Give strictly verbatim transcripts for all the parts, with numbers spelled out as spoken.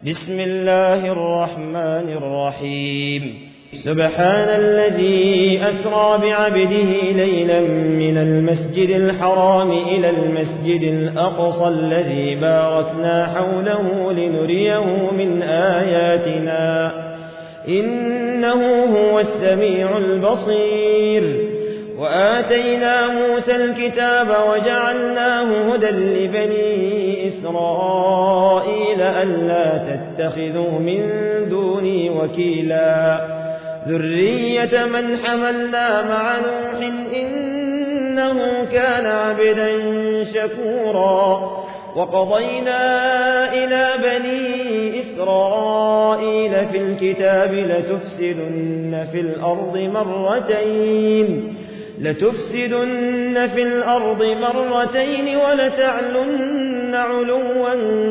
بسم الله الرحمن الرحيم سبحان الذي أسرى بعبده ليلا من المسجد الحرام إلى المسجد الأقصى الذي باركنا حوله لنريه من آياتنا إنه هو السميع البصير وآتينا موسى الكتاب وجعلناه هدى لبني إسرائيل ألا تتخذوا من دوني وكيلا ذرية من حملنا مع نوح إنه كان عبدا شكورا وقضينا إلى بني إسرائيل في الكتاب لتفسدن في الأرض مرتين لتفسدن في الأرض مرتين ولتعلن علوا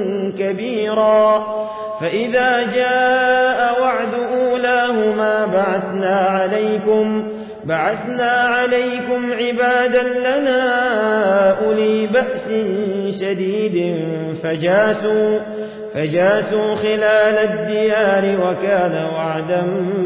كبيرا فإذا جاء وعد أولاهما بعثنا عليكم بعثنا عليكم عبادا لنا أولي بأس شديد فجاسوا فجاسوا خلال الديار وكان وعدا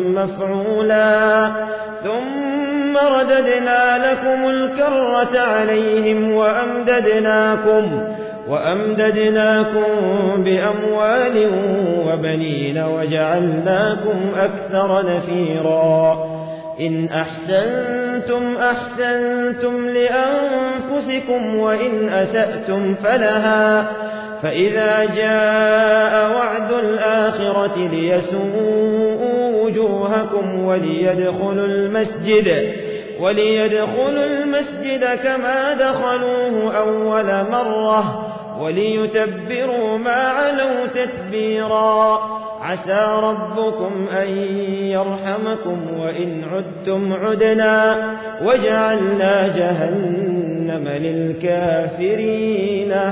مفعولا ثم رددنا لكم الكرة عليهم وأمددناكم وأمددناكم بأموال وبنين وجعلناكم أكثر نفيرا إن أحسنتم أحسنتم لأنفسكم وإن أسأتم فلها فإذا جاء وعد الآخرة ليسوءوا وجوهكم وليدخلوا المسجد وليدخلوا المسجد كما دخلوه أول مرة وليتبروا ما علوا تتبيرا عسى ربكم أن يرحمكم وإن عدتم عدنا وجعلنا جهنم للكافرين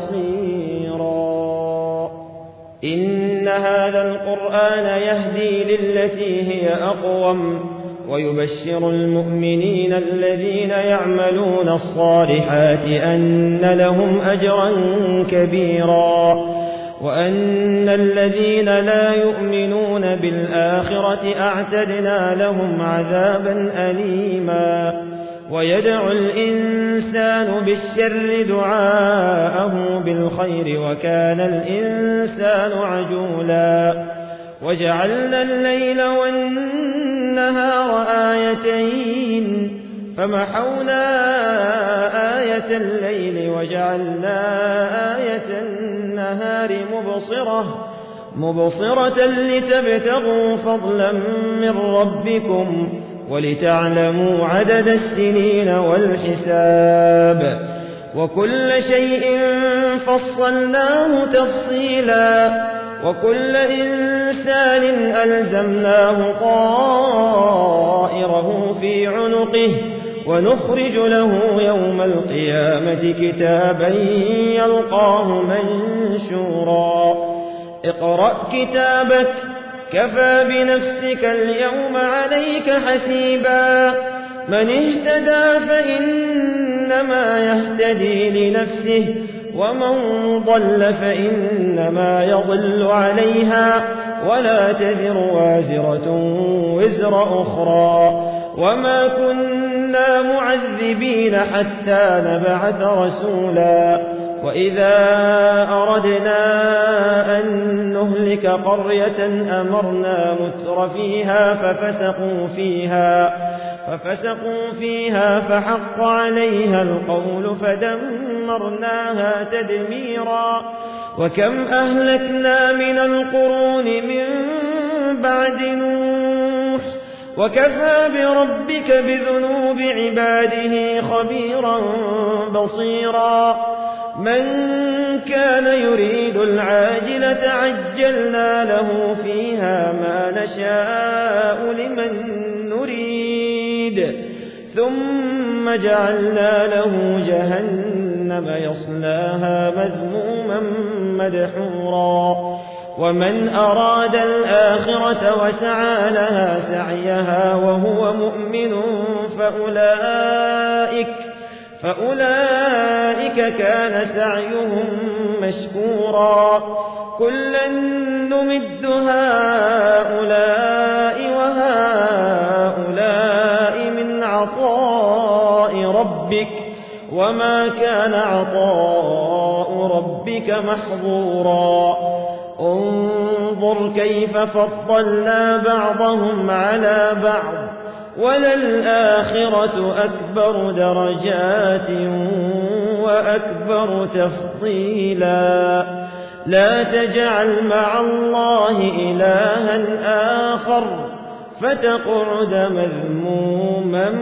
حصيرا إن هذا القرآن يهدي للتي هي أقوم ويبشر المؤمنين الذين يعملون الصالحات أن لهم أجرا كبيرا وأن الذين لا يؤمنون بالآخرة أعتدنا لهم عذابا أليما ويدعو الإنسان بالشر دعاءه بالخير وكان الإنسان عجولا وجعلنا الليل والنهار آيتين فمحونا آية الليل وجعلنا آية النهار مبصرة مبصرة لتبتغوا فضلا من ربكم ولتعلموا عدد السنين والحساب وكل شيء فصلناه تفصيلا وكل إنسان ألزمناه طائره في عنقه ونخرج له يوم القيامة كتابا يلقاه منشورا اقرأ كتابك كفى بنفسك اليوم عليك حسيبا من اهتدى فإنما يهتدي لنفسه ومن ضل فإنما يضل عليها ولا تذر وازرة وزر أخرى وما كنا معذبين حتى نبعث رسولا وإذا أردنا أن نهلك قرية أمرنا متر فيها ففسقوا فيها ففسقوا فيها فحق عليها القول فدمرناها تدميرا وكم أهلكنا من القرون من بعد نوح وكفى بربك بذنوب عباده خبيرا بصيرا من كان يريد العاجلة عجلنا له فيها ما نشاء لمن نريد ثم جعلنا له جهنم يصلاها مذموما مدحورا ومن أراد الآخرة وسعى لها سعيها وهو مؤمن فأولئك فأولئك كان سعيهم مشكورا كلا نمد هؤلاء وهؤلاء من عطاء ربك وما كان عطاء ربك محظورا انظر كيف فضلنا بعضهم على بعض وللآخرة أكبر درجات وأكبر تفضيلا لا تجعل مع الله إلها آخر فتقعد مذموما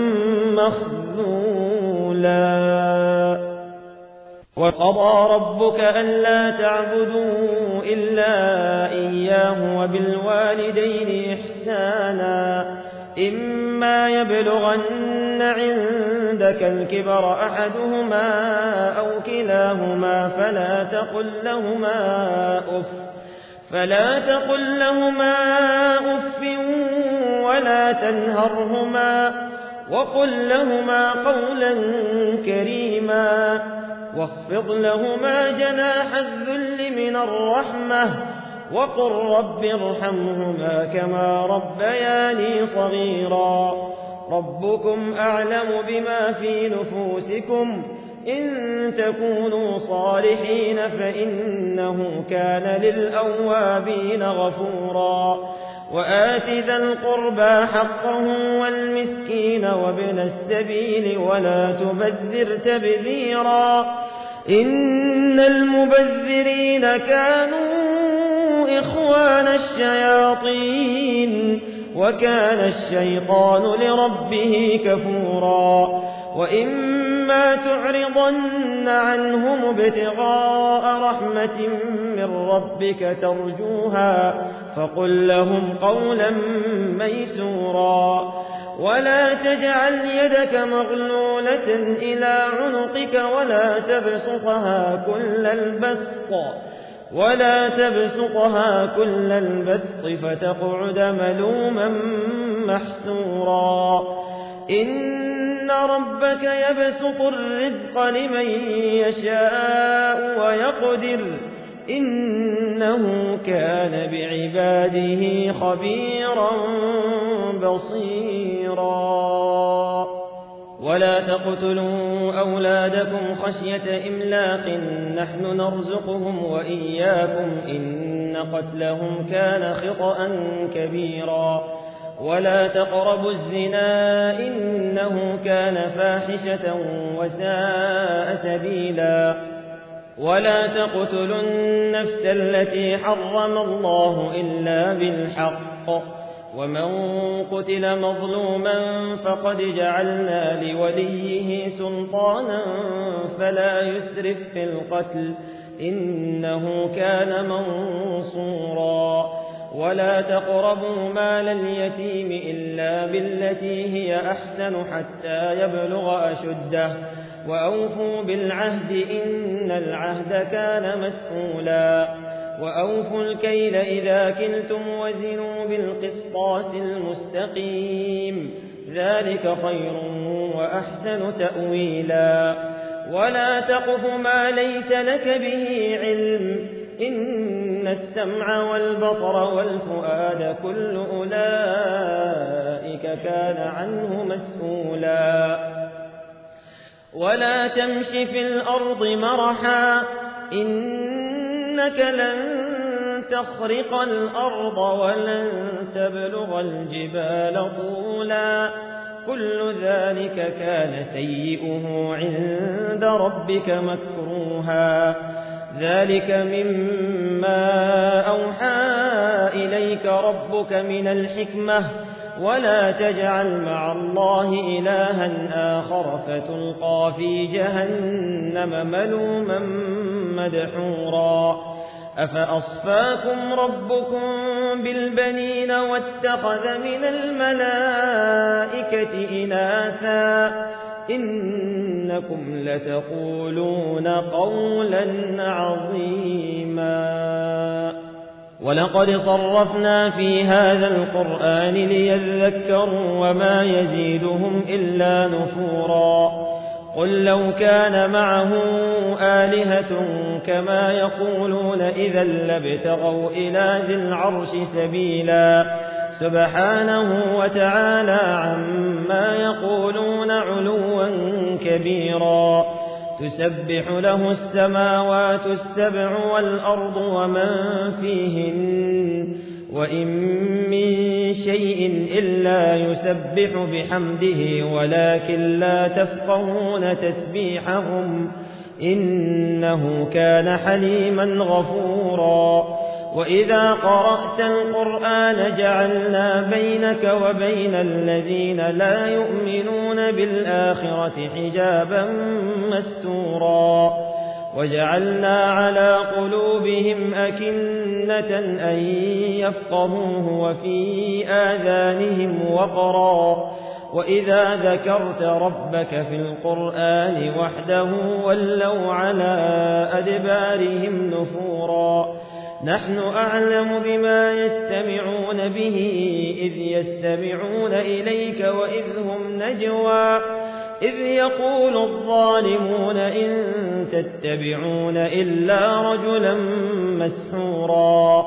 مخذولا وقضى ربك ألا تعبدوا إلا إياه وبالوالدين إحسانا إما يبلغن عندك الكبر أحدهما أو كلاهما فلا تقل لهما أف فلا تقل لهما أف ولا تنهرهما وقل لهما قولا كريما واخفض لهما جناح الذل من الرحمة وقل رب ارحمهما كما ربياني صغيرا ربكم أعلم بما في نفوسكم إن تكونوا صالحين فإنه كان للأوابين غفورا وآت ذا القربى حقه والمسكين وابن السبيل ولا تبذر تبذيرا إن المبذرين كانوا إخوان الشياطين وكان الشيطان لربه كفورا وإما تعرضن عنهم ابتغاء رحمة من ربك ترجوها فقل لهم قولا ميسورا ولا تجعل يدك مغلولة إلى عنقك ولا تبسطها كل البسط ولا تبسطها كل البسط فتقعد ملوما محسورا إن ربك يبسط الرزق لمن يشاء ويقدر إنه كان بعباده خبيرا بصيرا ولا تقتلوا أولادكم خشية إملاق نحن نرزقهم وإياكم إن قتلهم كان خطأ كبيرا ولا تقربوا الزنا إنه كان فاحشة وساء سبيلا ولا تقتلوا النفس التي حرم الله إلا بالحق ومن قتل مظلوما فقد جعلنا لوليه سلطانا فلا يسرف في القتل إنه كان منصورا ولا تقربوا مال اليتيم إلا بالتي هي أحسن حتى يبلغ أشده وأوفوا بالعهد إن العهد كان مسؤولا وأوفوا الكيل إذا كلتم وزنوا بالقسطاس المستقيم ذلك خير وأحسن تأويلا ولا تقف ما ليس لك به علم إن السمع والبصر والفؤاد كل أولئك كان عنه مسؤولا ولا تمش في الأرض مرحا إنك لن تخرق الأرض ولن تبلغ الجبال طولا كل ذلك كان سيئه عند ربك مكروها ذلك مما أوحى إليك ربك من الحكمة ولا تجعل مع الله إلها آخر فتلقى في جهنم ملوما مدحورا أفأصفاكم ربكم بالبنين واتخذ من الملائكة إناثا إنكم لتقولون قولا عظيما ولقد صرفنا في هذا القرآن ليذكروا وما يزيدهم إلا نفورا قل لو كان معه آلهة كما يقولون إذا لابتغوا إلى ذي العرش سبيلا سبحانه وتعالى عما يقولون علوا كبيرا تسبح له السماوات السبع والأرض ومن فيهن وإن من شيء إلا يسبح بحمده ولكن لا تفقهون تسبيحهم إنه كان حليما غفورا وإذا قرأت القرآن جعلنا بينك وبين الذين لا يؤمنون بالآخرة حجابا مستورا وجعلنا على قلوبهم أكنة أن يفقهوه وفي آذانهم وقرا وإذا ذكرت ربك في القرآن وحده ولوا على أدبارهم نفورا نحن أعلم بما يستمعون به إذ يستمعون إليك وإذ هم نجوى إذ يقول الظالمون إن تتبعون إلا رجلا مسحورا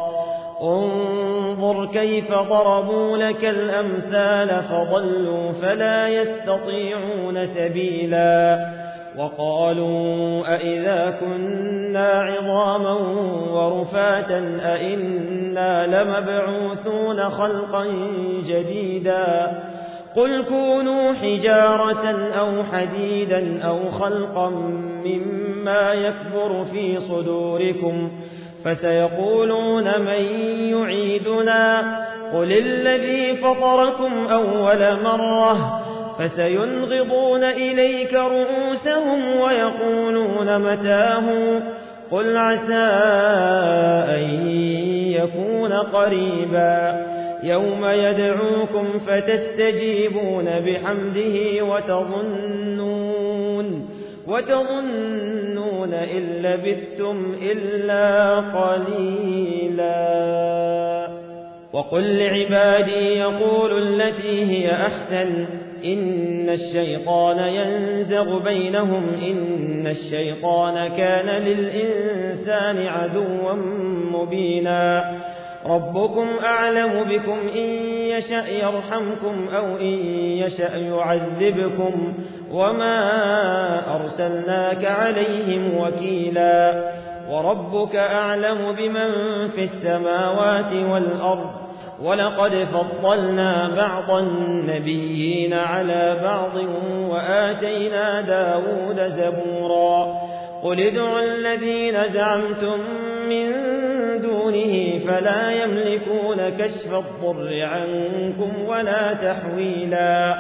انظر كيف ضربوا لك الأمثال فضلوا فلا يستطيعون سبيلا وقالوا أئذا كنا عظاما ورفاتا أئنا لمبعوثون خلقا جديدا قل كونوا حجارة أو حديدا أو خلقا مما يكبر في صدوركم فسيقولون من يعيدنا قل الذي فطركم أول مرة فسينغضون إليك رؤوسهم ويقولون متاه قل عسى أن يكون قريبا يوم يدعوكم فتستجيبون بحمده وتظنون وتظنون إن لبثتم إلا قليلا وقل لعبادي يقولوا التي هي أحسن إن الشيطان ينزغ بينهم إن الشيطان كان للإنسان عدوا مبينا ربكم أعلم بكم إن يشأ يرحمكم أو إن يشأ يعذبكم وما أرسلناك عليهم وكيلا وربك أعلم بمن في السماوات والأرض ولقد فضلنا بعض النبيين على بعض وآتينا داود زبورا قل ادعوا الذين زعمتم من دونه فلا يملكون كشف الضر عنكم ولا تحويلا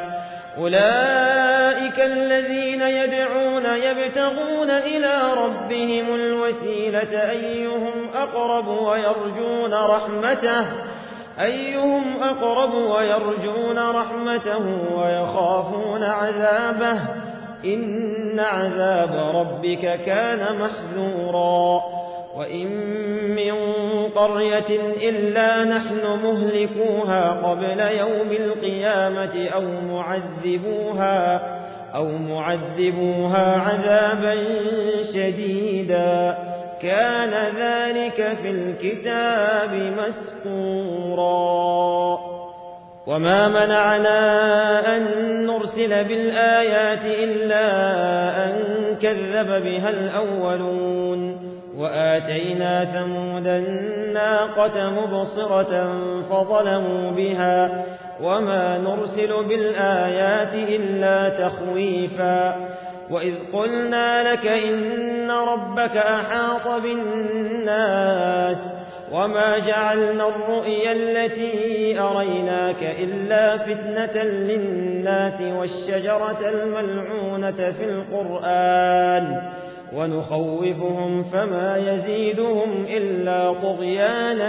أولئك الذين يدعون يبتغون إلى ربهم الوسيلة أيهم أقرب ويرجون رحمته أيهم أقرب ويرجون رحمته ويخافون عذابه إن عذاب ربك كان محذورا وإن من قرية إلا نحن مهلكوها قبل يوم القيامة أو معذبوها أو معذبوها عذابا شديدا كان ذلك في الكتاب مسطورا وما منعنا أن نرسل بالآيات إلا أن كذب بها الأولون وآتينا ثمود الناقة مبصرة فظلموا بها وما نرسل بالآيات إلا تخويفا وإذ قلنا لك إن ربك أحاط بالناس وما جعلنا الرؤيا التي أريناك إلا فتنة للناس والشجرة الملعونة في القرآن ونخوفهم فما يزيدهم إلا طغيانا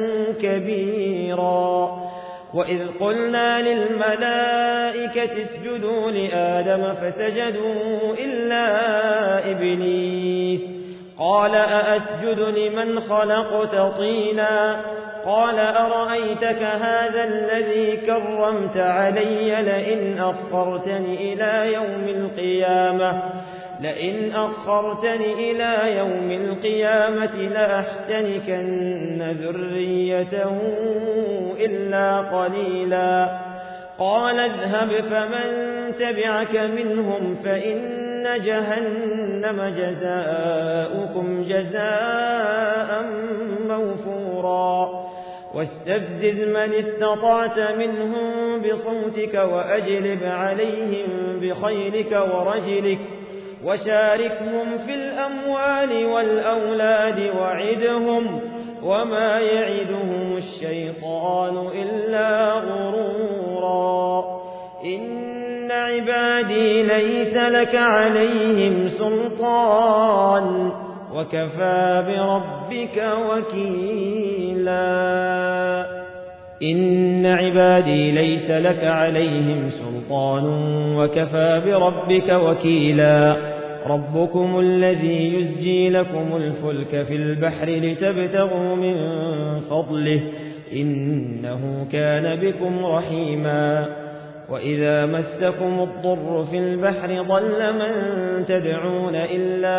كبيرا وإذ قلنا للملائكة اسجدوا لآدم فسجدوا إلا إبليس قال أأسجد لمن خلقت طينا قال أرأيتك هذا الذي كرمت علي لئن أخرتني إلى يوم القيامة لئن أخرتني إلى يوم القيامة لأحتنكن ذريته إلا قليلا قال اذهب فمن تبعك منهم فإن جهنم جزاؤكم جزاء موفورا واستفزز من استطعت منهم بصوتك وأجلب عليهم بخيلك ورجلك وشاركهم في الأموال والأولاد وعدهم وما يعدهم الشيطان إلا غرورا إن عبادي ليس لك عليهم سلطان وكفى بربك وكيلا إن عبادي ليس لك عليهم سلطان وكفى بربك وكيلا ربكم الذي يزجي لكم الفلك في البحر لتبتغوا من فضله إنه كان بكم رحيما وإذا مسكم الضر في البحر ضل من تدعون إلا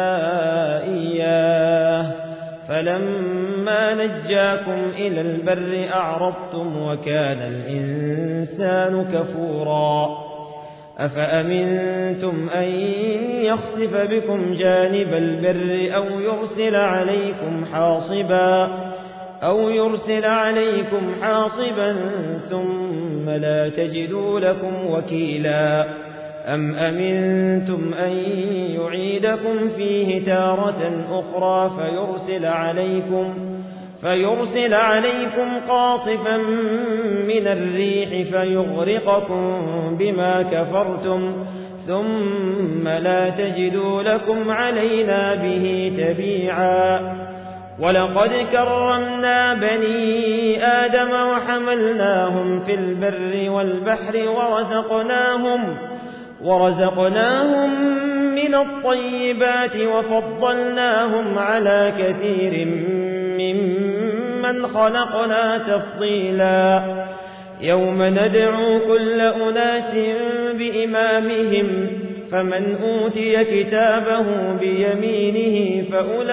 إياه فلما نجاكم إلى البر أعرضتم وكان الإنسان كفورا أفأمنتم أن يخسف بكم جانب البر أو يرسل عليكم حاصبا أو يرسل عليكم حاصبا ثم لا تجدوا لكم وكيلا أم أمنتم أن يعيدكم فيه تارة أخرى فيرسل عليكم فيرسل عليكم قاصفا من الريح فيغرقكم بما كفرتم ثم لا تجدوا لكم علينا به تبيعا ولقد كرمنا بني آدم وحملناهم في البر والبحر ورزقناهم ورزقناهم من الطيبات وفضلناهم على كثير ممن خلقنا تفضيلا يوم ندعو كل أناس بإمامهم فمن أوتي كتابه بيمينه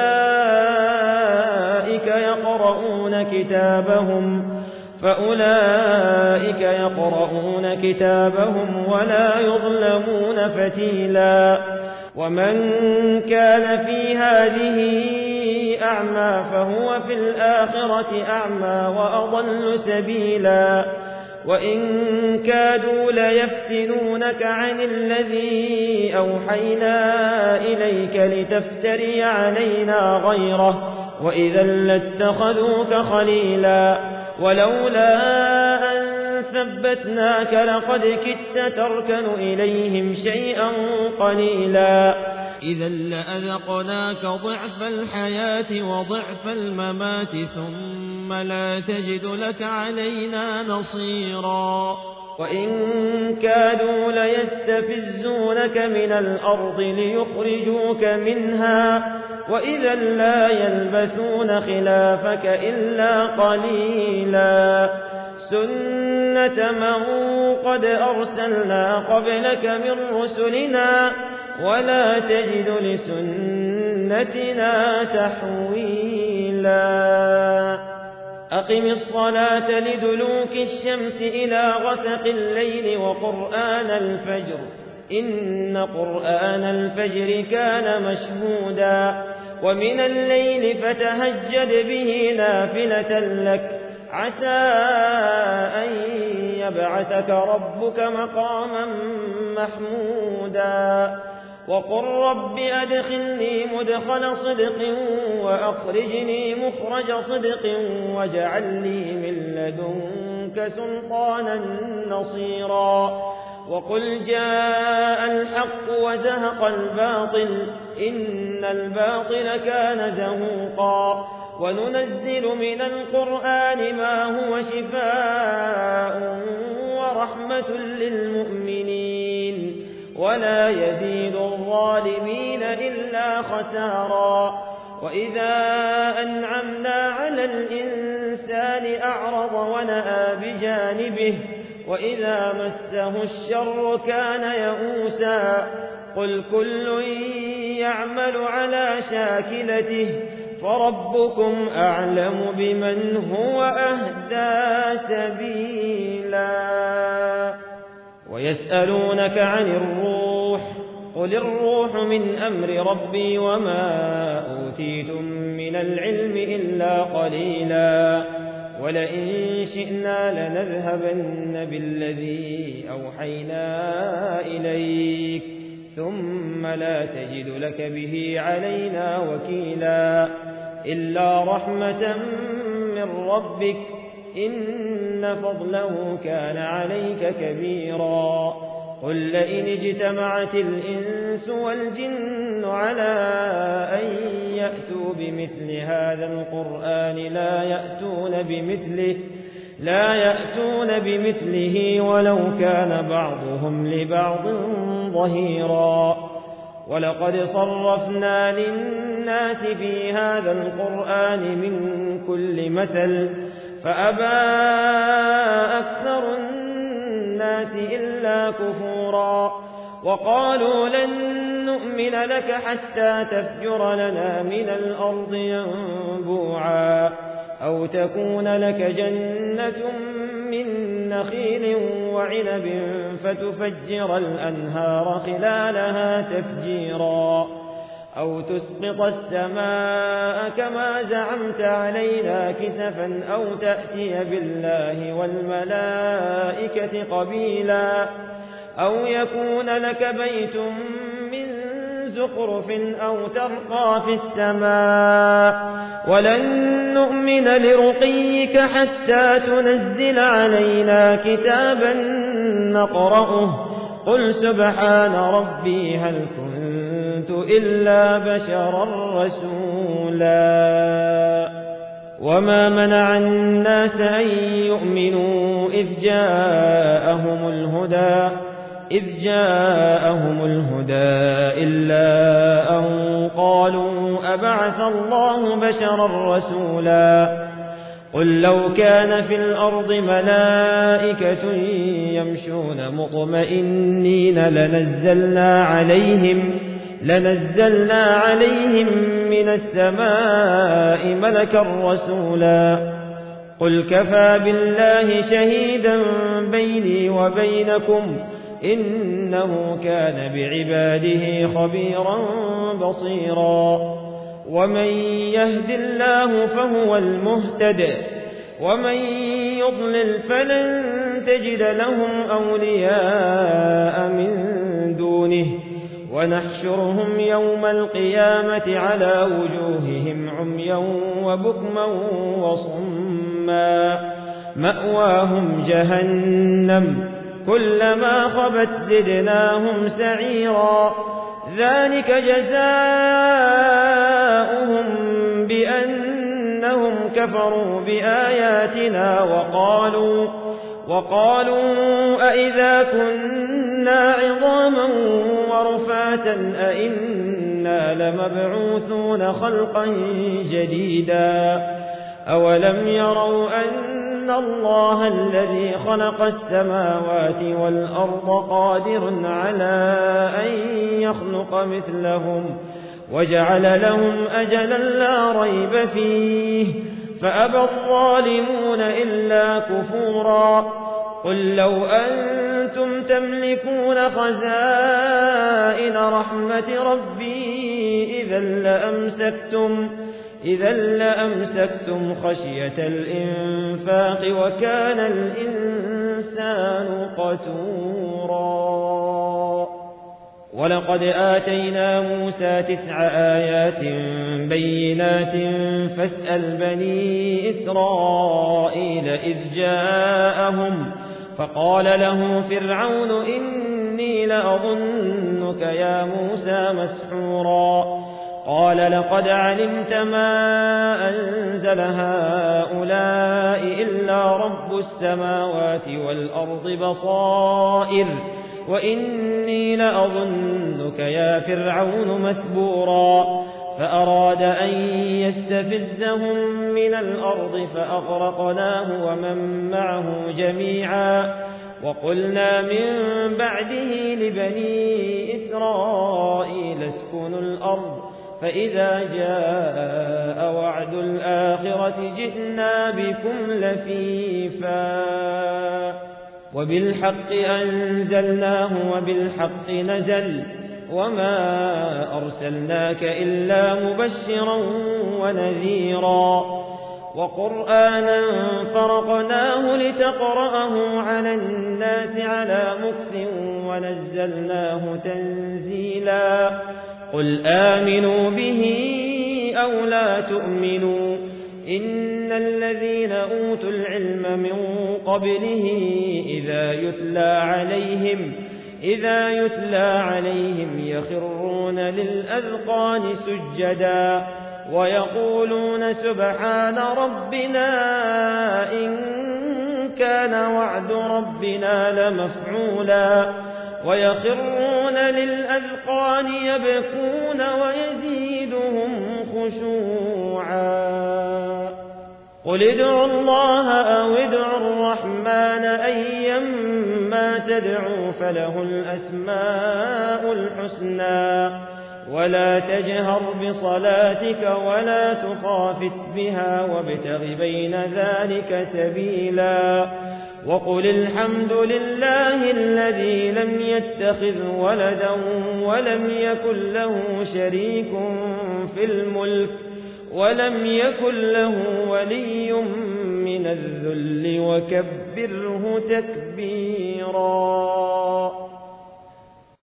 فأولئك يقرؤون كتابهم فأولئك يقرؤون كتابهم ولا يظلمون فتيلا ومن كان في هذه أعمى فهو في الآخرة أعمى وأضل سبيلا وإن كادوا ليفتنونك عن الذي أوحينا إليك لتفتري علينا غيره وإذا لاتخذوك خليلا ولولا أن ثبتناك لقد كدت تركن إليهم شيئا قليلا إذا لأذقناك ضعف الحياة وضعف الممات ثم لا تجد لك علينا نصيرا وإن كادوا ليستفزونك من الأرض ليخرجوك منها وإذا لا يلبثون خلافك إلا قليلا سنة من قد أرسلنا قبلك من رسلنا ولا تجد لسنتنا تحويلا أقم الصلاة لدلوك الشمس إلى غسق الليل وقرآن الفجر إن قرآن الفجر كان مشهودا ومن الليل فتهجد به نافلة لك عسى أن يبعثك ربك مقاما محمودا وقل رب أدخلني مدخل صدق وأخرجني مخرج صدق واجعل لي من لدنك سلطانا نصيرا وقل جاء الحق وزهق الباطل إن الباطل كان زهوقا وننزل من القرآن ما هو شفاء ورحمة للمؤمنين ولا يزيد الظالمين إلا خسارا وإذا أنعمنا على الإنسان أعرض ونأى بجانبه وإذا مسه الشر كان يئوسا قل كل يعمل على شاكلته فربكم أعلم بمن هو أهدى سبيلا ويسألونك عن الروح قل الروح من أمر ربي وما أوتيتم من العلم إلا قليلا ولئن شئنا لنذهبن بالذي أوحينا إليك ثم لا تجد لك به علينا وكيلا إلا رحمة من ربك إن فضله كان عليك كبيرا قل لئن اجتمعت الإنس والجن على أن يأتوا بمثل هذا القرآن لا يأتون بمثله لا يأتون بمثله ولو كان بعضهم لبعض ظهيرا ولقد صرفنا للناس في هذا القرآن من كل مثل فأبى أكثر الناس إلا كفورا وقالوا لن نؤمن لك حتى تفجر لنا من الأرض ينبوعا أو تكون لك جنة من نخيل وعنب فتفجر الأنهار خلالها تفجيرا أو تسقط السماء كما زعمت علينا كسفا أو تأتي بالله والملائكة قبيلا أو يكون لك بيت من زخرف أو ترقى في السماء ولن نؤمن لرقيك حتى تنزل علينا كتابا نقرأه قل سبحان ربي هل كنت إلا بشرا رسولا وما منع الناس أن يؤمنوا إذ جاءهم الهدى إذ جاءهم الهدى إلا أن قالوا أبعث الله بشرا رسولا قل لو كان في الأرض ملائكة يمشون مطمئنين لنزلنا عليهم لنزلنا عليهم من السماء ملكا رسولا قل كفى بالله شهيدا بيني وبينكم إنه كان بعباده خبيرا بصيرا ومن يهد الله فهو المهتد ومن يضلل فلن تجد لهم أولياء من دونه ونحشرهم يوم القيامة على وجوههم عميا وبكما وصما مأواهم جهنم كلما خبت زدناهم سعيرا ذلك جزاؤهم بأنهم كفروا بآياتنا وقالوا وقالوا أئذا كنا عظاما ورفاتا أئنا لمبعوثون خلقا جديدا أولم يروا أن الله الذي خلق السماوات والأرض قادر على أن يخلق مثلهم وجعل لهم أجلا لا ريب فيه فأبى الظالمون إلا كفورا قل لو أنتم تملكون خزائن رحمة ربي إذا لأمسكتم إذا لأمسكتم خشية الإنفاق وكان الإنسان قتورا ولقد آتينا موسى تسع آيات بينات فاسأل بني إسرائيل إذ جاءهم فقال له فرعون إني لأظنك يا موسى مسحورا قال لقد علمت ما أنزل هؤلاء إلا رب السماوات والأرض بصائر وإني لأظنك يا فرعون مثبورا فأراد أن يستفزهم من الأرض فأغرقناه ومن معه جميعا وقلنا من بعده لبني إسرائيل اسكنوا الأرض فإذا جاء وعد الآخرة جئنا بكم لفيفا وبالحق أنزلناه وبالحق نزل وما أرسلناك إلا مبشرا ونذيرا وقرآنا فرقناه لتقرأه على الناس على مكث ونزلناه تنزيلا قل آمنوا به أو لا تؤمنوا إن الذين أوتوا العلم من قبله إذا يتلى عليهم إذا يتلى عليهم يخرون للأذقان سجدا ويقولون سبحان ربنا إن كان وعد ربنا لمفعولا ويخرون للأذقان يبكون ويزيدهم خشوعا قل ادعوا الله أو ادعوا الرحمن أيما تدعوا فله الأسماء الحسنى ولا تجهر بصلاتك ولا تخافت بها وابتغ بين ذلك سبيلا وقل الحمد لله الذي لم يتخذ ولدا ولم يكن له شريك في الملك ولم يكن له ولي من الذل وكبره تكبيرا.